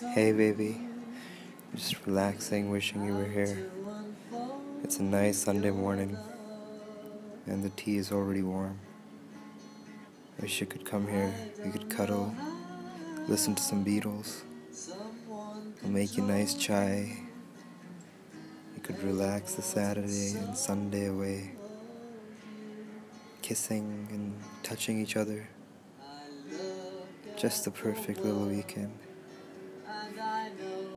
Hey baby, just relaxing, wishing you were here. It's a nice Sunday morning, and the tea is already warm. Wish you could come here, we could cuddle, listen to some Beatles. I'll make you nice chai. You could relax the Saturday and Sunday away, kissing and touching each other. Just the perfect little weekend.